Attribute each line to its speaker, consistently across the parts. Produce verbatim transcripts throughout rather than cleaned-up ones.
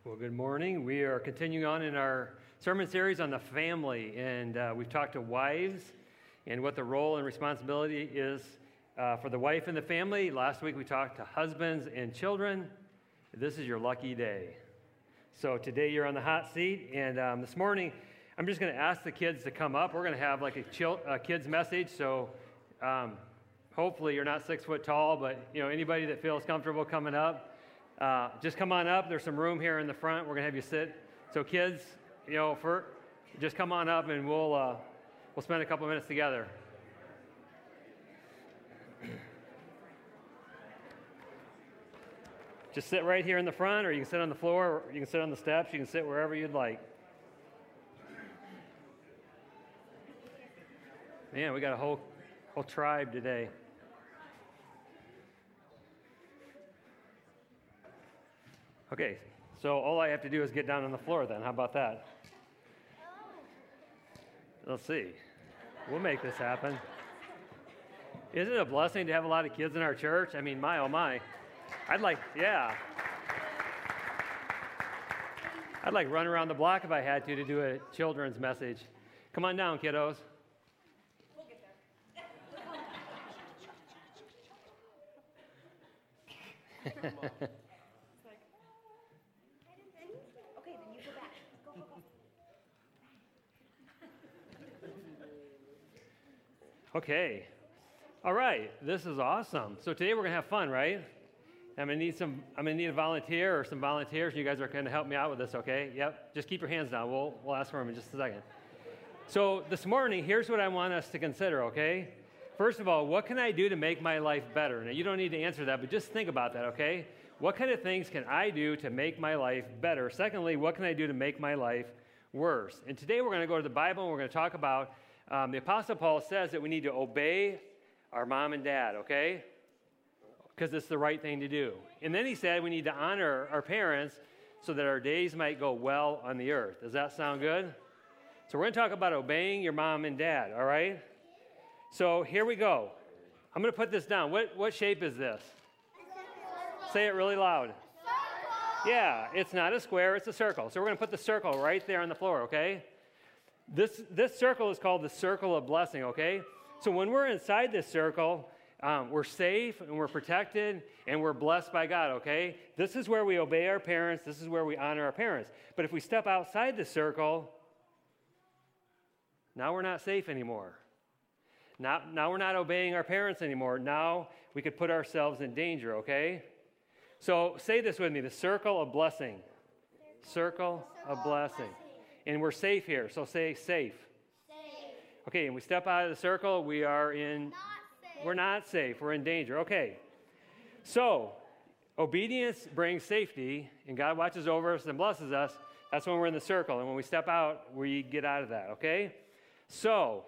Speaker 1: Well, good morning. We are continuing on in our sermon series on the family, and uh, we've talked to wives and what the role and responsibility is uh, for the wife in the family. Last week we talked to husbands and children. This is your lucky day. So today you're on the hot seat, and um, this morning I'm just going to ask the kids to come up. We're going to have like a, chil- a kids message, so um, hopefully you're not six foot tall, but you know anybody that feels comfortable coming up. Uh, just come on up. There's some room here in the front. We're going to have you sit. So kids, you know, for, just come on up and we'll uh, we'll spend a couple minutes together. Just sit right here in the front, or you can sit on the floor, or you can sit on the steps, you can sit wherever you'd like. Man, we got a whole whole tribe today. Okay, so all I have to do is get down on the floor then. How about that? Let's see. We'll make this happen. Isn't it a blessing to have a lot of kids in our church? I mean, my, oh my. I'd like, yeah. I'd like run around the block if I had to to do a children's message. Come on down, kiddos.
Speaker 2: We'll get there.
Speaker 1: Okay. All right. This is awesome. So today we're going to have fun, right? I'm going to need some I'm going to need a volunteer or some volunteers. You guys are going to help me out with this, okay? Yep. Just keep your hands down. We'll we'll ask for them in just a second. So this morning, here's what I want us to consider, okay? First of all, what can I do to make my life better? Now, you don't need to answer that, but just think about that, okay? What kind of things can I do to make my life better? Secondly, what can I do to make my life worse? And today we're going to go to the Bible and we're going to talk about Um, the Apostle Paul says that we need to obey our mom and dad, okay? Because it's the right thing to do. And then he said we need to honor our parents so that our days might go well on the earth. Does that sound good? So we're going to talk about obeying your mom and dad, all right? So here we go. I'm going to put this down. What, what shape is this? Say it really loud.
Speaker 2: Circle.
Speaker 1: Yeah, it's not a square, it's a circle. So we're going to put the circle right there on the floor, okay? This this circle is called the circle of blessing, okay? So when we're inside this circle, um, we're safe and we're protected and we're blessed by God, okay? This is where we obey our parents. This is where we honor our parents. But if we step outside the circle, now we're not safe anymore. Now, now we're not obeying our parents anymore. Now we could put ourselves in danger, okay? So say this with me, the circle of blessing. Circle of blessing. And we're safe here, so say safe.
Speaker 2: Safe.
Speaker 1: Okay, and we step out of the circle, we are in,
Speaker 2: Not safe.
Speaker 1: we're not safe, we're in danger. Okay, so obedience brings safety, and God watches over us and blesses us. That's when we're in the circle, and when we step out, we get out of that, okay? So,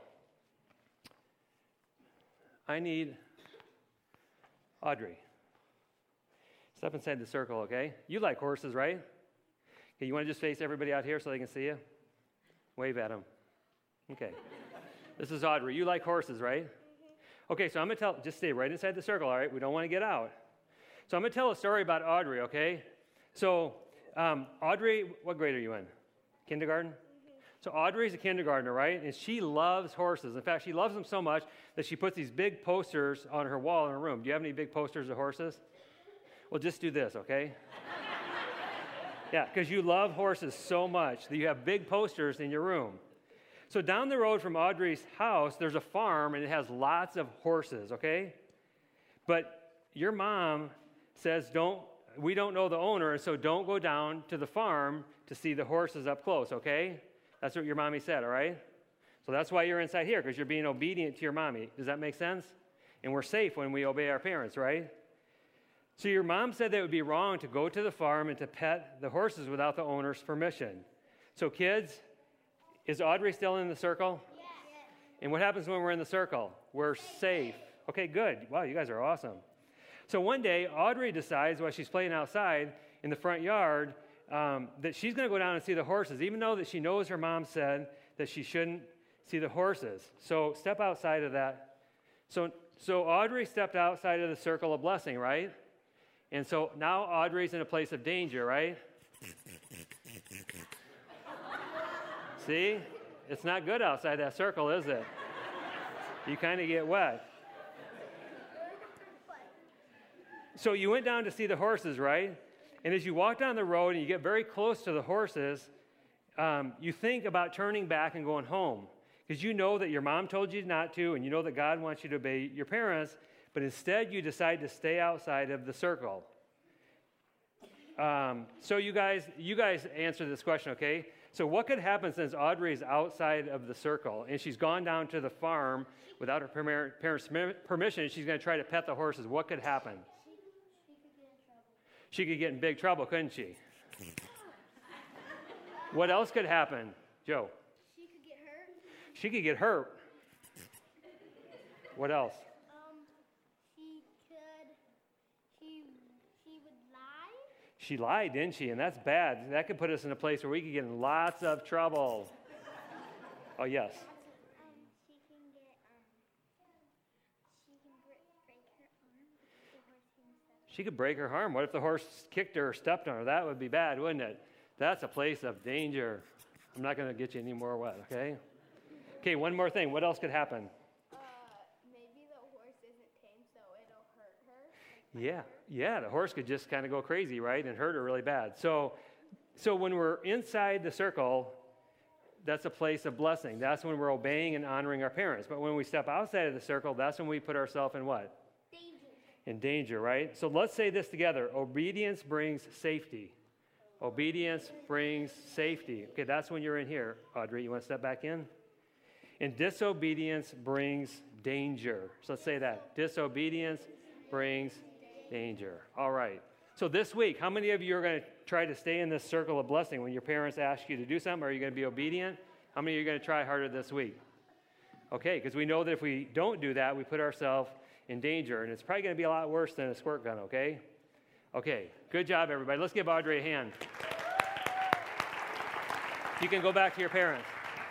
Speaker 1: I need Audrey. Step inside the circle, okay? You like horses, right? Okay, you want to just face everybody out here so they can see you? Wave at them. Okay. This is Audrey. You like horses, right? Okay, so I'm going to tell, just stay right inside the circle, all right? We don't want to get out. So I'm going to tell a story about Audrey, okay? So, um, Audrey, what grade are you in? Kindergarten? So Audrey's a kindergartner, right? And she loves horses. In fact, she loves them so much that she puts these big posters on her wall in her room. Do you have any big posters of horses? Well, just do this, okay? Yeah, because you love horses so much that you have big posters in your room. So down the road from Audrey's house, there's a farm, and it has lots of horses, okay? But your mom says, don't, we don't know the owner, and so don't go down to the farm to see the horses up close, okay? That's what your mommy said, all right? So that's why you're inside here, because you're being obedient to your mommy. Does that make sense? And we're safe when we obey our parents, right? So your mom said that it would be wrong to go to the farm and to pet the horses without the owner's permission. So kids, is Audrey still in the circle?
Speaker 2: Yes.
Speaker 1: And what happens when we're in the circle? We're safe. Okay, good. Wow, you guys are awesome. So one day, Audrey decides while she's playing outside in the front yard um, that she's going to go down and see the horses, even though that she knows her mom said that she shouldn't see the horses. So step outside of that. So, so Audrey stepped outside of the circle of blessing, right? And so now Audrey's in a place of danger, right? See? It's not good outside that circle, is it? You kind of get wet. So you went down to see the horses, right? And as you walk down the road and you get very close to the horses, um, you think about turning back and going home. Because you know that your mom told you not to, and you know that God wants you to obey your parents, but instead you decide to stay outside of the circle. Um, so you guys, you guys answer this question, okay? So what could happen since Audrey is outside of the circle, and she's gone down to the farm without her parents' permission, and she's going to try to pet the horses? What could happen? She could get in big trouble, couldn't she? What else could happen, Joe?
Speaker 2: She could get hurt.
Speaker 1: She could get hurt. What else?
Speaker 2: Um, she could, she, she would lie.
Speaker 1: She lied, didn't she? And that's bad. That could put us in a place where we could get in lots of trouble. Oh, yes.
Speaker 2: Um, she can get, um, she can break, break her arm if the horse can step.
Speaker 1: She could break her arm. What if the horse kicked her or stepped on her? That would be bad, wouldn't it? That's a place of danger. I'm not going to get you any more wet, okay? Okay, one more thing. What else could happen?
Speaker 2: Uh, maybe the horse isn't tame, so it'll hurt her.
Speaker 1: Yeah, yeah, the horse could just kind of go crazy, right, and hurt her really bad. So, so when we're inside the circle, that's a place of blessing. That's when we're obeying and honoring our parents. But when we step outside of the circle, that's when we put ourselves in what?
Speaker 2: Danger.
Speaker 1: In danger, right? So let's say this together. Obedience brings safety. Obedience brings safety. Okay, that's when you're in here. Audrey, you want to step back in? And disobedience brings danger. So let's say that. Disobedience brings danger. All right. So this week, how many of you are going to try to stay in this circle of blessing when your parents ask you to do something? Are you going to be obedient? How many of you are going to try harder this week? Okay, because we know that if we don't do that, we put ourselves in danger. And it's probably going to be a lot worse than a squirt gun, okay? Okay, good job, everybody. Let's give Audrey a hand. You can go back to your parents.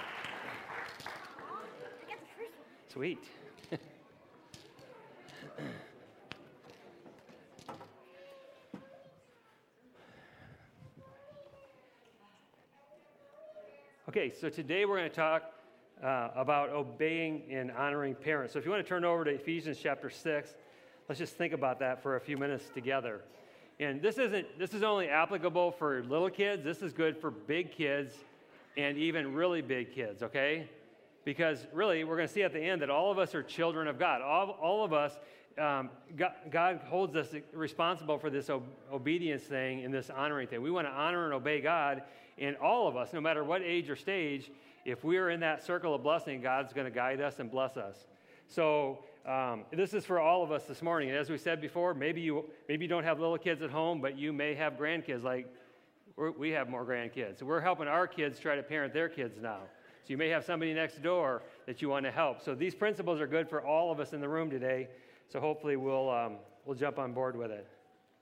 Speaker 2: I got the first one.
Speaker 1: Sweet. Okay, so today we're going to talk uh, about obeying and honoring parents. So if you want to turn over to Ephesians chapter six, let's just think about that for a few minutes together. And this isn't this is only applicable for little kids. This is good for big kids and even really big kids, okay? Because really, we're going to see at the end that all of us are children of God. All, all of us, um, God, God holds us responsible for this ob- obedience thing and this honoring thing. We want to honor and obey God, and all of us, no matter what age or stage, if we're in that circle of blessing, God's going to guide us and bless us. So um, this is for all of us this morning. And as we said before, maybe you maybe you don't have little kids at home, but you may have grandkids. Like we're, we have more grandkids. So we're helping our kids try to parent their kids now. So you may have somebody next door that you want to help. So these principles are good for all of us in the room today. So hopefully we'll um, we'll jump on board with it.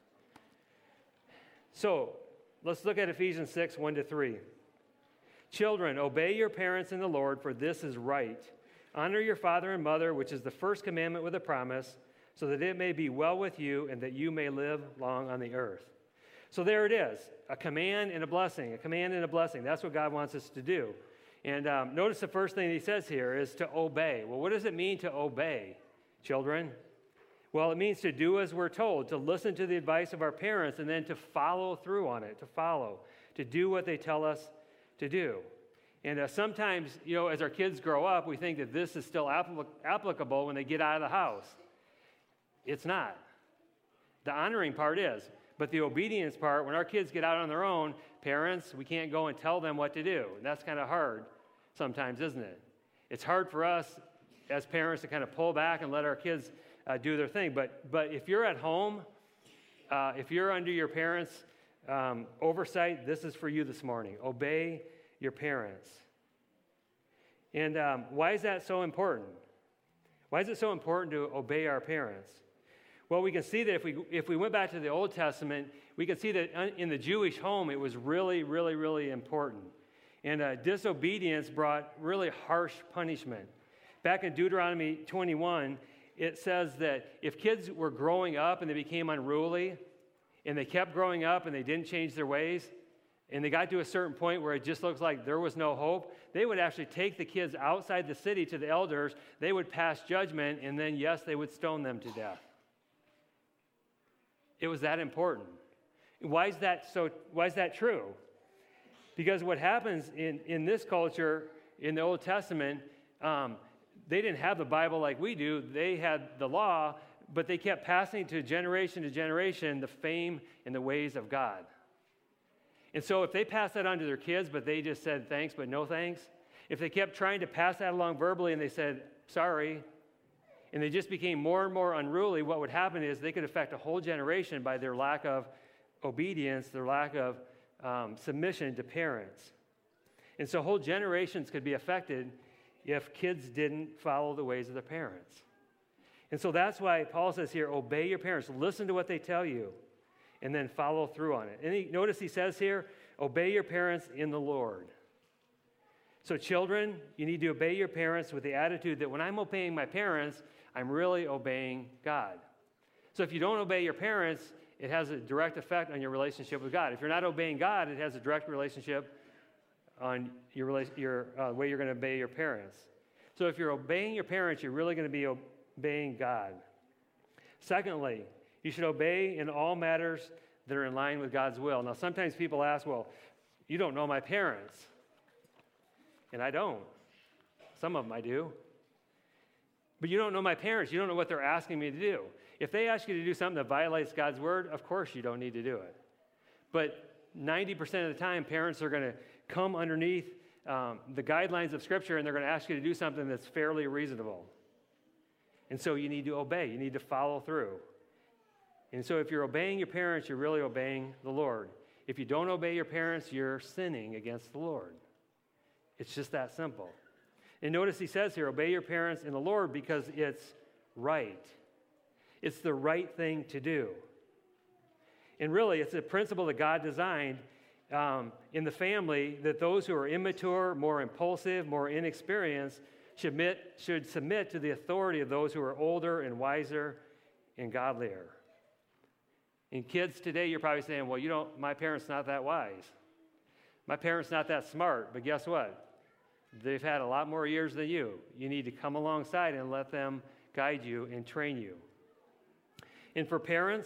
Speaker 1: So let's look at Ephesians six, one to three. Children, obey your parents in the Lord, for this is right. Honor your father and mother, which is the first commandment with a promise, so that it may be well with you and that you may live long on the earth. So there it is, a command and a blessing, a command and a blessing. That's what God wants us to do. And um, notice the first thing he says here is to obey. Well, what does it mean to obey, children? Well, it means to do as we're told, to listen to the advice of our parents, and then to follow through on it, to follow, to do what they tell us to do. And uh, sometimes, you know, as our kids grow up, we think that this is still applic- applicable when they get out of the house. It's not. The honoring part is. But the obedience part, when our kids get out on their own, parents, we can't go and tell them what to do. And that's kind of hard sometimes, isn't it? It's hard for us as parents to kind of pull back and let our kids uh, do their thing. But, but if you're at home, uh, if you're under your parents' um, oversight, this is for you this morning. Obey your parents. And um, why is that so important? Why is it so important to obey our parents? Well, we can see that if we if we went back to the Old Testament, we can see that in the Jewish home, it was really, really, really important. And uh, disobedience brought really harsh punishment. Back in Deuteronomy twenty-one, it says that if kids were growing up and they became unruly, and they kept growing up and they didn't change their ways, and they got to a certain point where it just looks like there was no hope, they would actually take the kids outside the city to the elders. They would pass judgment, and then, yes, they would stone them to death. It was that important. Why is that so? Why is that true? Because what happens in, in this culture, in the Old Testament, um, they didn't have the Bible like we do. They had the law, but they kept passing to generation to generation the fame and the ways of God. And so if they passed that on to their kids, but they just said thanks, but no thanks, if they kept trying to pass that along verbally and they said sorry, and they just became more and more unruly, what would happen is they could affect a whole generation by their lack of obedience, their lack of um, submission to parents. And so whole generations could be affected if kids didn't follow the ways of their parents. And so that's why Paul says here, obey your parents, listen to what they tell you, and then follow through on it. And he, notice he says here, obey your parents in the Lord. So children, you need to obey your parents with the attitude that when I'm obeying my parents, I'm really obeying God. So if you don't obey your parents, it has a direct effect on your relationship with God. If you're not obeying God, it has a direct relationship on your, rela- your uh, way you're going to obey your parents. So if you're obeying your parents, you're really going to be obeying God. Secondly, you should obey in all matters that are in line with God's will. Now, sometimes people ask, well, you don't know my parents. And I don't. Some of them I do. But you don't know my parents. You don't know what they're asking me to do. If they ask you to do something that violates God's word, of course you don't need to do it. But ninety percent of the time, parents are going to come underneath um, the guidelines of Scripture, and they're going to ask you to do something that's fairly reasonable. And so you need to obey. You need to follow through. And so if you're obeying your parents, you're really obeying the Lord. If you don't obey your parents, you're sinning against the Lord. It's just that simple. And notice he says here, obey your parents in the Lord because it's right. It's the right thing to do. And really, it's a principle that God designed um, in the family that those who are immature, more impulsive, more inexperienced should submit, should submit to the authority of those who are older and wiser and godlier. And kids today, you're probably saying, well, you don't, my parents not that wise. My parents not that smart. But guess what? They've had a lot more years than you. You need to come alongside and let them guide you and train you. And for parents,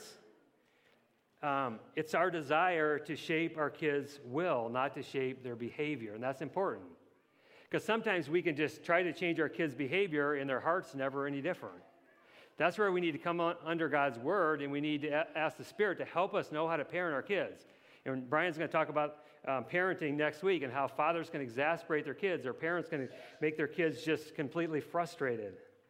Speaker 1: um, it's our desire to shape our kids' will, not to shape their behavior. And that's important. Because sometimes we can just try to change our kids' behavior and their heart's never any different. That's where we need to come on, under God's word, and we need to a- ask the Spirit to help us know how to parent our kids. And Brian's going to talk about um, parenting next week and how fathers can exasperate their kids or parents can make their kids just completely frustrated.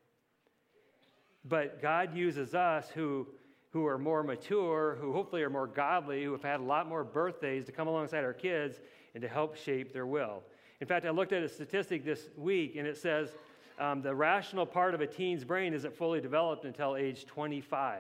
Speaker 1: But God uses us who, who are more mature, who hopefully are more godly, who have had a lot more birthdays to come alongside our kids and to help shape their will. In fact, I looked at a statistic this week, and it says um, the rational part of a teen's brain isn't fully developed until age twenty-five.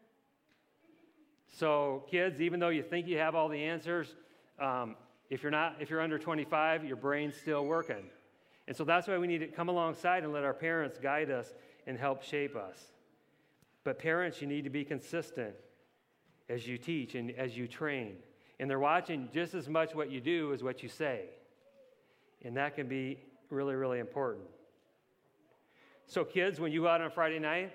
Speaker 1: So kids, even though you think you have all the answers, um, if you're not, if you're under twenty-five, your brain's still working. And so that's why we need to come alongside and let our parents guide us and help shape us. But parents, you need to be consistent as you teach and as you train. And they're watching just as much what you do as what you say. And that can be really, really important. So kids, when you go out on Friday night,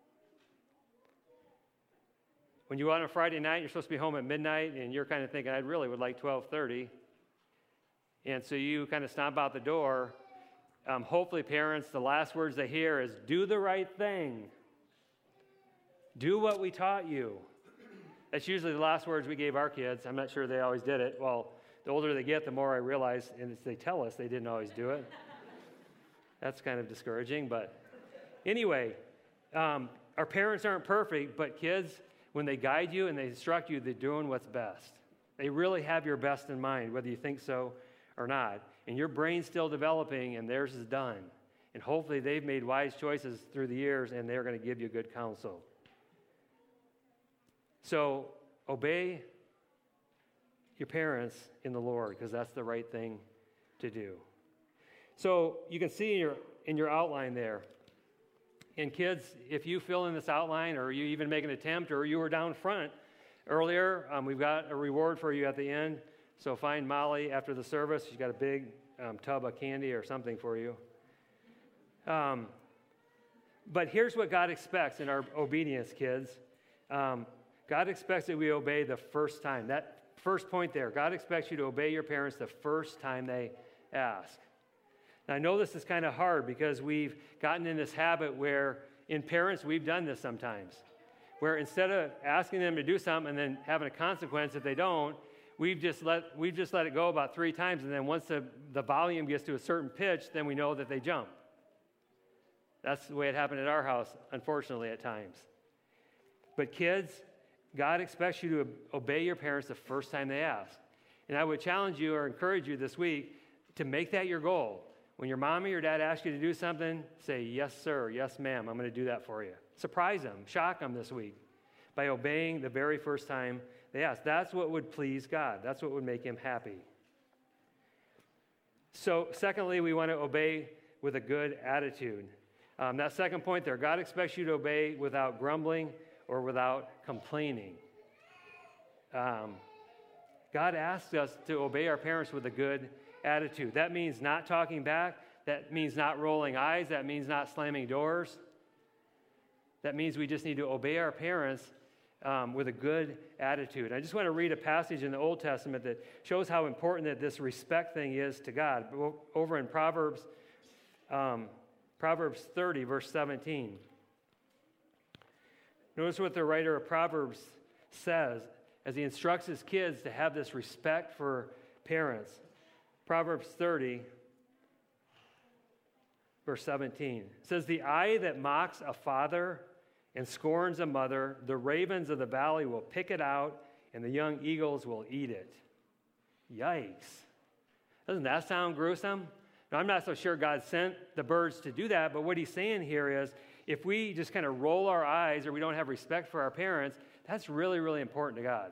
Speaker 1: when you go out on Friday night, you're supposed to be home at midnight, and you're kind of thinking, I really would like twelve thirty. And so you kind of stomp out the door. Um, hopefully, parents, the last words they hear is, do the right thing. Do what we taught you. That's usually the last words we gave our kids. I'm not sure they always did it. Well, the older they get, the more I realize, and they tell us they didn't always do it. That's kind of discouraging. But anyway, um, our parents aren't perfect, but kids, when they guide you and they instruct you, they're doing what's best. They really have your best in mind, whether you think so or not. And your brain's still developing, and theirs is done. And hopefully they've made wise choices through the years, and they're going to give you good counsel. So obey your parents in the Lord, because that's the right thing to do. So you can see in your in your outline there. And kids, if you fill in this outline, or you even make an attempt, or you were down front earlier, um, we've got a reward for you at the end So find Molly after the service. She's got a big um, tub of candy or something for you. Um, but here's what God expects in our obedience, kids. Um, God expects that we obey the first time. That first point there, God expects you to obey your parents the first time they ask. Now, I know this is kind of hard because we've gotten in this habit where in parents, we've done this sometimes, where instead of asking them to do something and then having a consequence if they don't, we've just let, we've just let it go about three times, and then once the, the volume gets to a certain pitch, then we know that they jump. That's the way it happened at our house, unfortunately, at times. But kids, God expects you to obey your parents the first time they ask. And I would challenge you or encourage you this week to make that your goal. When your mom or your dad asks you to do something, say, yes, sir, yes, ma'am, I'm going to do that for you. Surprise them, shock them this week by obeying the very first time they ask. That's what would please God. That's what would make him happy. So, secondly, we want to obey with a good attitude. Um, that second point there, God expects you to obey without grumbling or without complaining. Um, God asks us to obey our parents with a good attitude. That means not talking back. That means not rolling eyes. That means not slamming doors. That means we just need to obey our parents um, with a good attitude. I just want to read a passage in the Old Testament that shows how important that this respect thing is to God. Over in Proverbs, um, Proverbs thirty, verse seventeen. Notice what the writer of Proverbs says as he instructs his kids to have this respect for parents. Proverbs thirty, verse seventeen. It says, "The eye that mocks a father and scorns a mother, the ravens of the valley will pick it out, and the young eagles will eat it." Yikes. Doesn't that sound gruesome? Now, I'm not so sure God sent the birds to do that, but what he's saying here is if we just kind of roll our eyes or we don't have respect for our parents, that's really, really important to God.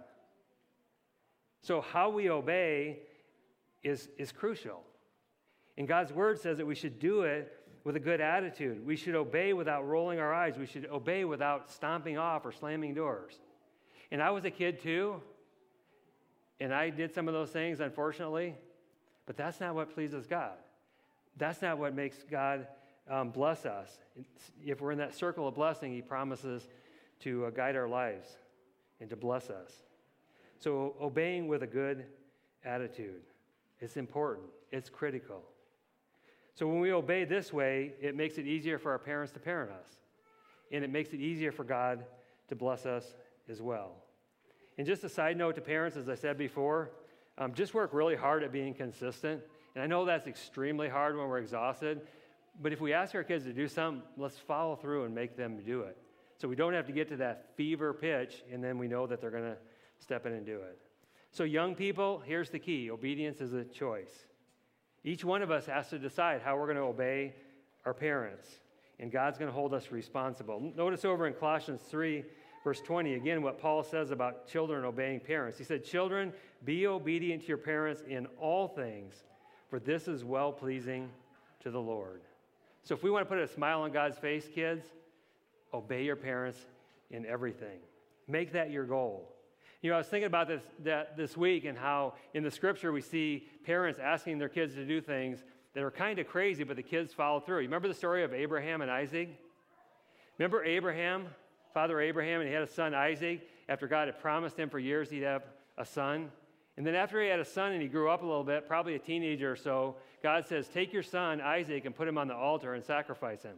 Speaker 1: So how we obey is, is crucial. And God's word says that we should do it with a good attitude. We should obey without rolling our eyes. We should obey without stomping off or slamming doors. And I was a kid too, and I did some of those things, unfortunately, but that's not what pleases God. That's not what makes God um, bless us. It's, if we're in that circle of blessing, he promises to uh, guide our lives and to bless us. So obeying with a good attitude, it's important. It's critical. So when we obey this way, it makes it easier for our parents to parent us. And it makes it easier for God to bless us as well. And just a side note to parents, as I said before, um, just work really hard at being consistent. And I know that's extremely hard when we're exhausted, but if we ask our kids to do something, let's follow through and make them do it. So we don't have to get to that fever pitch, and then we know that they're going to step in and do it. So young people, here's the key. Obedience is a choice. Each one of us has to decide how we're going to obey our parents, and God's going to hold us responsible. Notice over in Colossians three, verse twenty, again, what Paul says about children obeying parents. He said, "Children, be obedient to your parents in all things, for this is well-pleasing to the Lord." So if we want to put a smile on God's face, kids, obey your parents in everything. Make that your goal. You know, I was thinking about this that this week and how in the scripture we see parents asking their kids to do things that are kind of crazy, but the kids follow through. You remember the story of Abraham and Isaac? Remember Abraham, Father Abraham, and he had a son, Isaac, after God had promised him for years he'd have a son? And then after he had a son and he grew up a little bit, probably a teenager or so, God says, "Take your son, Isaac, and put him on the altar and sacrifice him."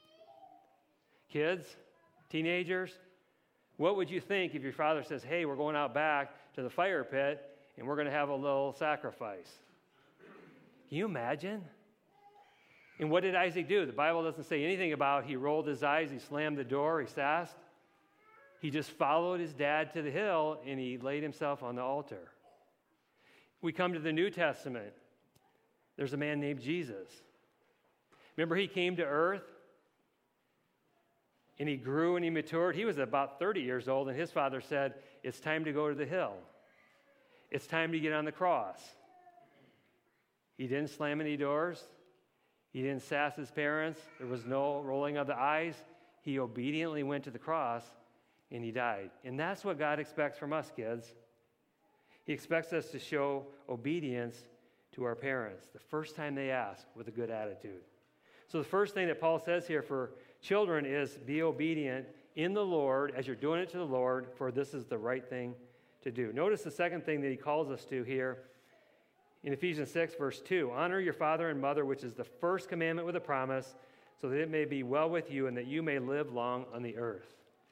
Speaker 1: Kids, teenagers, what would you think if your father says, "Hey, we're going out back to the fire pit and we're going to have a little sacrifice"? Can you imagine? And what did Isaac do? The Bible doesn't say anything about he rolled his eyes, he slammed the door, he sassed. He just followed his dad to the hill and he laid himself on the altar. We come to the New Testament. There's a man named Jesus. Remember, he came to earth and he grew and he matured. He was about thirty years old, and his father said, "It's time to go to the hill. It's time to get on the cross." He didn't slam any doors. He didn't sass his parents. There was no rolling of the eyes. He obediently went to the cross and he died. And that's what God expects from us, kids. He expects us to show obedience to our parents the first time they ask with a good attitude. So the first thing that Paul says here for children is be obedient in the Lord as you're doing it to the Lord, for this is the right thing to do. Notice the second thing that he calls us to here in Ephesians six, verse two. Honor your father and mother, which is the first commandment with a promise, so that it may be well with you and that you may live long on the earth.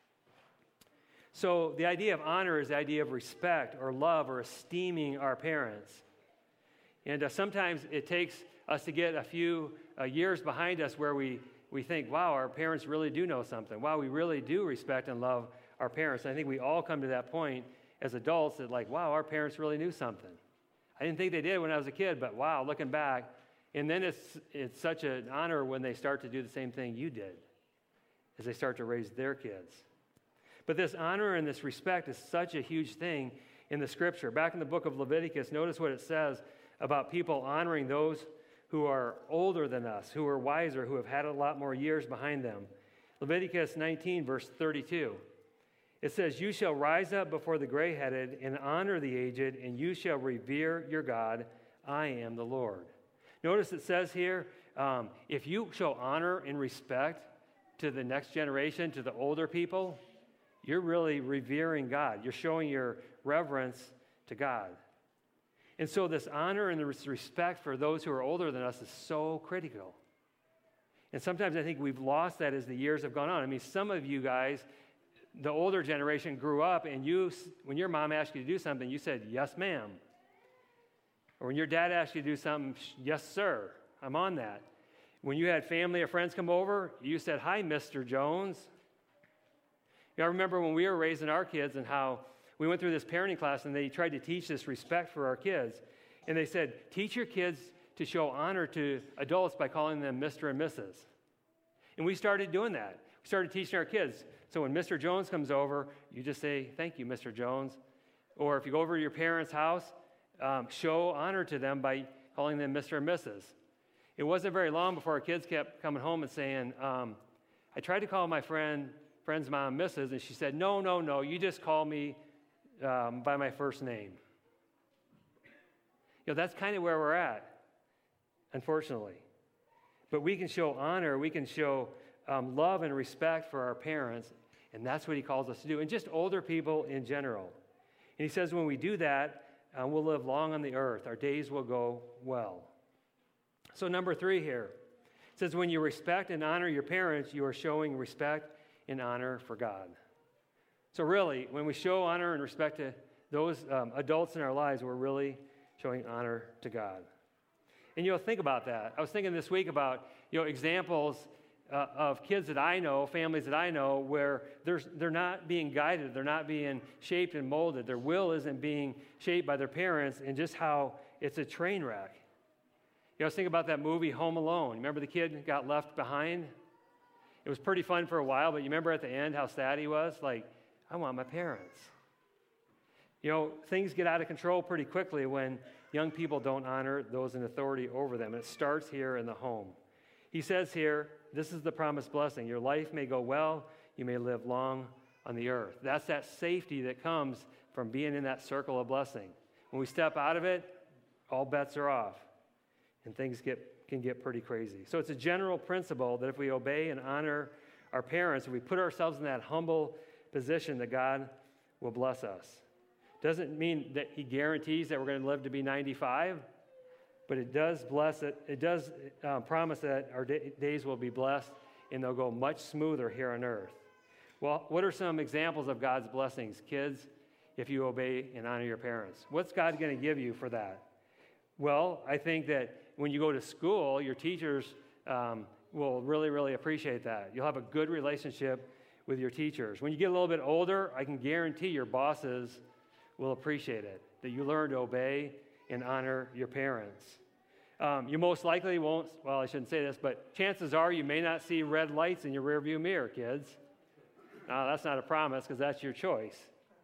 Speaker 1: So the idea of honor is the idea of respect or love or esteeming our parents. And uh, sometimes it takes us to get a few uh, years behind us where we, we think, wow, our parents really do know something. Wow, we really do respect and love our parents. And I think we all come to that point as adults that like, wow, our parents really knew something. I didn't think they did when I was a kid, but wow, looking back. And then it's, it's such an honor when they start to do the same thing you did as they start to raise their kids. But this honor and this respect is such a huge thing in the Scripture. Back in the book of Leviticus, notice what it says about people honoring those who are older than us, who are wiser, who have had a lot more years behind them. Leviticus nineteen, verse thirty-two. It says, you shall rise up before the gray-headed and honor the aged, and you shall revere your God. I am the Lord. Notice it says here, um, if you show honor and respect to the next generation, to the older people, you're really revering God. You're showing your reverence to God. And so this honor and this respect for those who are older than us is so critical. And sometimes I think we've lost that as the years have gone on. I mean, some of you guys, the older generation grew up and you, when your mom asked you to do something, you said, yes, ma'am. Or when your dad asked you to do something, yes, sir, I'm on that. When you had family or friends come over, you said, hi, Mister Jones. You know, I remember when we were raising our kids and how we went through this parenting class and they tried to teach this respect for our kids. And they said, teach your kids to show honor to adults by calling them Mister and Missus And we started doing that. We started teaching our kids. So when Mister Jones comes over, you just say, thank you, Mister Jones. Or if you go over to your parents' house, um, show honor to them by calling them Mister and Missus It wasn't very long before our kids kept coming home and saying, um, I tried to call my friend, friend's mom Missus and she said, no, no, no, you just call me um, by my first name. You know, that's kind of where we're at, unfortunately. But we can show honor, we can show um, love and respect for our parents, and that's what he calls us to do, and just older people in general. And he says when we do that, uh, we'll live long on the earth. Our days will go well. So number three here, it says when you respect and honor your parents, you are showing respect and honor for God. So really, when we show honor and respect to those um, adults in our lives, we're really showing honor to God. And, you know, think about that. I was thinking this week about, you know, examples uh, of kids that I know, families that I know, where they're, they're not being guided, they're not being shaped and molded. Their will isn't being shaped by their parents, and just how it's a train wreck. You know, I was thinking about that movie, Home Alone. Remember the kid who got left behind? It was pretty fun for a while, but you remember at the end how sad he was? Like, I want my parents. You know, things get out of control pretty quickly when young people don't honor those in authority over them. And it starts here in the home. He says here, this is the promised blessing. Your life may go well. You may live long on the earth. That's that safety that comes from being in that circle of blessing. When we step out of it, all bets are off. And things get can get pretty crazy. So it's a general principle that if we obey and honor our parents, if we put ourselves in that humble position, that God will bless us. Doesn't mean that he guarantees that we're going to live to be ninety-five, but it does bless it. It does uh, promise that our day, days will be blessed and they'll go much smoother here on earth. Well, what are some examples of God's blessings, kids, if you obey and honor your parents? What's God going to give you for that? Well, I think that when you go to school, your teachers um, will really, really appreciate that. You'll have a good relationship with your teachers. When you get a little bit older, I can guarantee your bosses will appreciate it, that you learn to obey and honor your parents. Um, you most likely won't, well, I shouldn't say this, but chances are you may not see red lights in your rearview mirror, kids. Now, that's not a promise because that's your choice.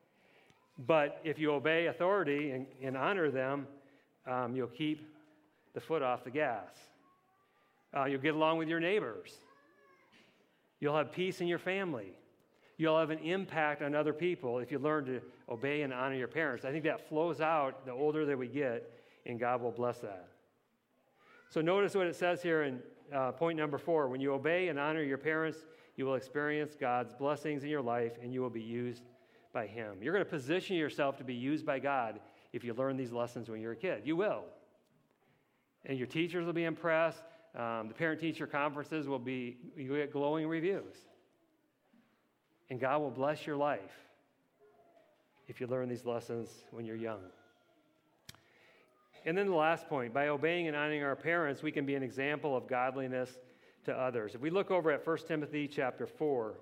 Speaker 1: But if you obey authority and, and honor them, um, you'll keep the foot off the gas. Uh, you'll get along with your neighbors. You'll have peace in your family. You'll have an impact on other people if you learn to obey and honor your parents. I think that flows out the older that we get, and God will bless that. So notice what it says here in uh, point number four. When you obey and honor your parents, you will experience God's blessings in your life, and you will be used by Him. You're going to position yourself to be used by God if you learn these lessons when you're a kid. You will. And your teachers will be impressed. Um, the parent-teacher conferences will be, you get glowing reviews. And God will bless your life if you learn these lessons when you're young. And then the last point, by obeying and honoring our parents, we can be an example of godliness to others. If we look over at First Timothy chapter four,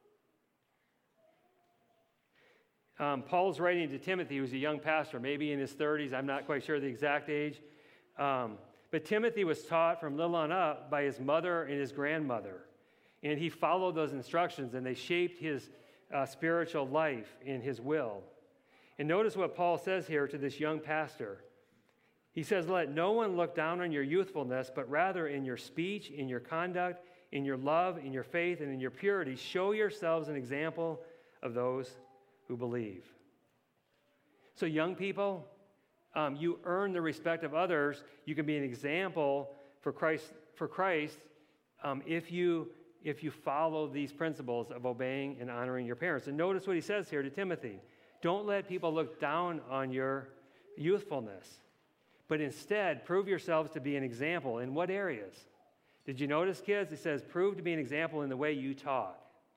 Speaker 1: um, Paul's writing to Timothy, who's a young pastor, maybe in his thirties, I'm not quite sure the exact age. Um, but Timothy was taught from little on up by his mother and his grandmother. And he followed those instructions, and they shaped his uh, spiritual life and his will. And notice what Paul says here to this young pastor. He says, let no one look down on your youthfulness, but rather in your speech, in your conduct, in your love, in your faith, and in your purity, show yourselves an example of those who believe. So young people, um, you earn the respect of others. You can be an example for Christ, for Christ um, if you if you follow these principles of obeying and honoring your parents. And notice what he says here to Timothy. Don't let people look down on your youthfulness, but instead prove yourselves to be an example. In what areas? Did you notice, kids? It says prove to be an example in the way you talk.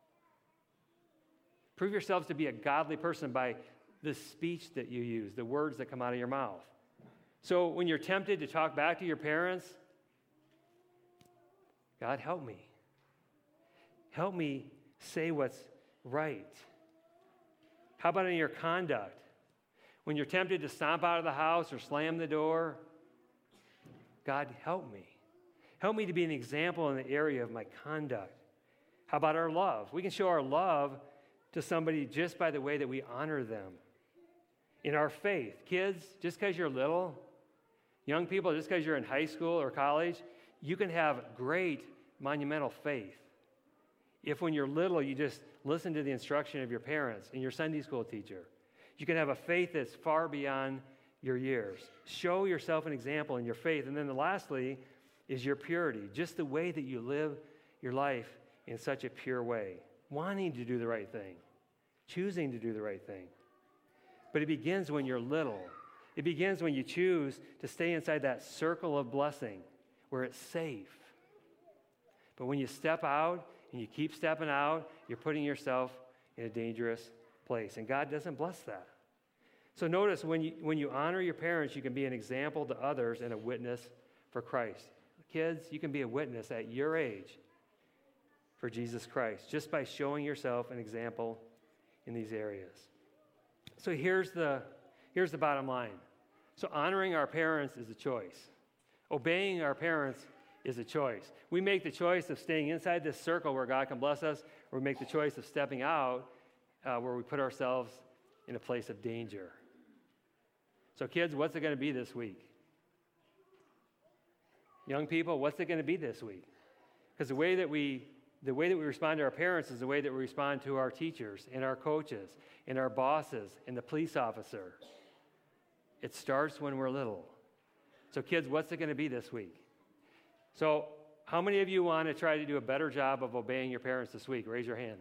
Speaker 1: Prove yourselves to be a godly person by the speech that you use, the words that come out of your mouth. So when you're tempted to talk back to your parents, God, help me. Help me say what's right. How about in your conduct? When you're tempted to stomp out of the house or slam the door, God, help me. Help me to be an example in the area of my conduct. How about our love? We can show our love to somebody just by the way that we honor them. In our faith, kids, just because you're little, young people, just because you're in high school or college, you can have great monumental faith. If when you're little, you just listen to the instruction of your parents and your Sunday school teacher, you can have a faith that's far beyond your years. Show yourself an example in your faith. And then lastly is your purity, just the way that you live your life in such a pure way, wanting to do the right thing, choosing to do the right thing. But it begins when you're little. It begins when you choose to stay inside that circle of blessing where it's safe. But when you step out and you keep stepping out, you're putting yourself in a dangerous place. And God doesn't bless that. So notice, when you, when you honor your parents, you can be an example to others and a witness for Christ. Kids, you can be a witness at your age for Jesus Christ just by showing yourself an example in these areas. So here's the, here's the bottom line. So honoring our parents is a choice. Obeying our parents is a choice. We make the choice of staying inside this circle where God can bless us, or we make the choice of stepping out uh, where we put ourselves in a place of danger. So kids, what's it going to be this week? Young people, what's it going to be this week? Because the way that we the way that we respond to our parents is the way that we respond to our teachers and our coaches and our bosses and the police officer. It starts when we're little. So kids, what's it going to be this week? So how many of you want to try to do a better job of obeying your parents this week? Raise your hand.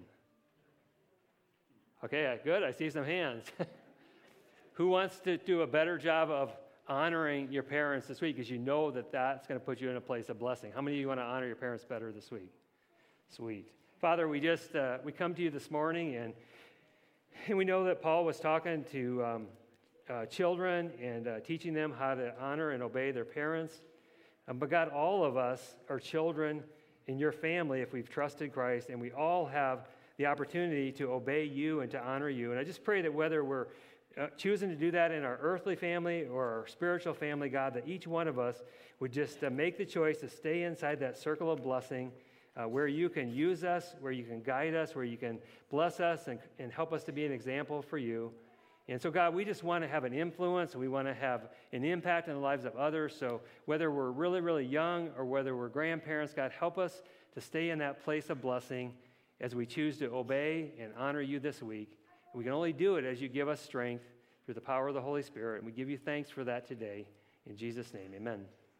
Speaker 1: Okay, good. I see some hands. Who wants to do a better job of honoring your parents this week? Because you know that that's going to put you in a place of blessing. How many of you want to honor your parents better this week? Sweet. Father, we just, uh, we come to you this morning, and, and we know that Paul was talking to um, uh, children and uh, teaching them how to honor and obey their parents. Um, but God, all of us are children in your family if we've trusted Christ, and we all have the opportunity to obey you and to honor you. And I just pray that whether we're uh, choosing to do that in our earthly family or our spiritual family, God, that each one of us would just uh, make the choice to stay inside that circle of blessing uh, where you can use us, where you can guide us, where you can bless us and, and help us to be an example for you. And so, God, we just want to have an influence, and we want to have an impact in the lives of others. So whether we're really, really young or whether we're grandparents, God, help us to stay in that place of blessing as we choose to obey and honor you this week. We can only do it as you give us strength through the power of the Holy Spirit, and we give you thanks for that today. In Jesus' name, amen.